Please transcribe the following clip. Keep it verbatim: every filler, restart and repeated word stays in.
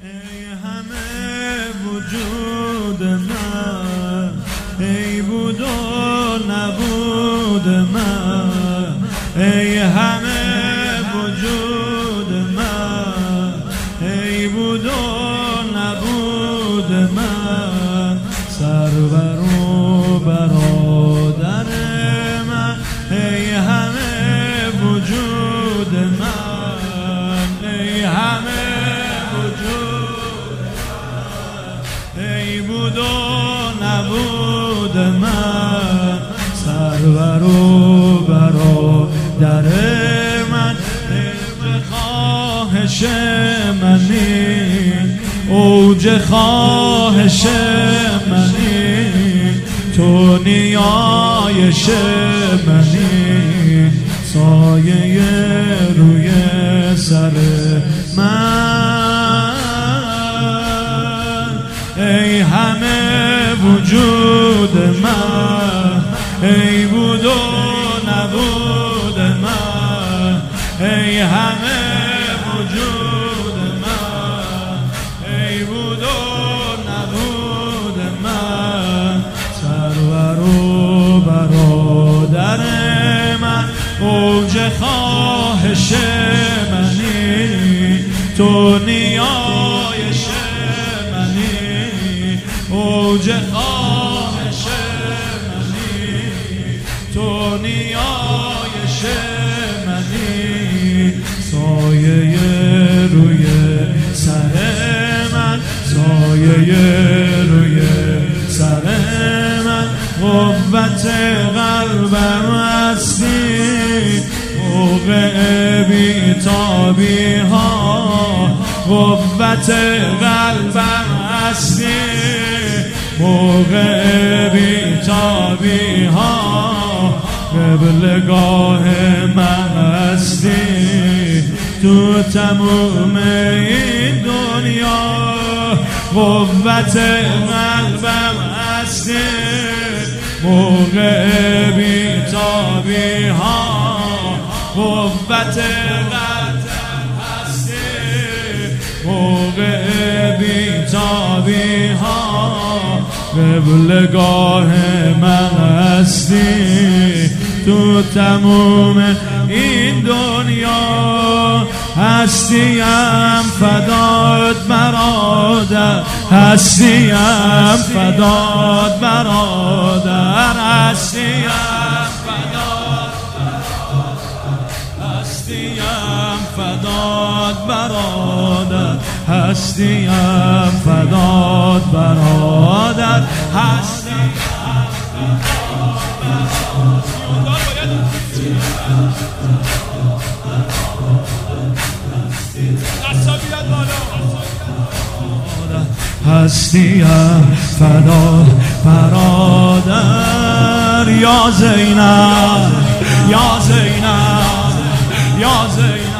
ای همه وجود من، ای بود و نبود من، ای همه وجود من، ای بود و نبود من، سرور و برادر من، ای همه وجود من، ای همه ای بود و نبود من، سرور و برادر من، اوج خواهش منی، اوج خواهش منی، تو نیایش منی، سایه روی سر من، ای همه وجود من، ای بود و نبود من، ای همه وجود من، ای بود و نبود من، سرور و برادر من، اوج خواهش منی، تو نیایش اوج خواهش منی، تو نیایش منی، سایه روی سر من، سایه روی سر من، قوت قلبم هستی، موقع بی‌تابی ها، قوت قلبم هستی، موقع بی‌تابی ها، قبلگاه من هستی، تو تموم این دنیا، قوت قلبم هستی، موقع بی‌تابی ها، قوت قلبم هستی، موقع بی‌تابی ها، قبلگاه من هستی، تو تموم این دنیا، هستیم فدات برادر، هستیم فدات برادر، هستیم فدات برادر، هستیم فدات برادر، هستیم فدات برادر، هستیم هستیم فدات برادر، یا زینب یا زینب یا زینب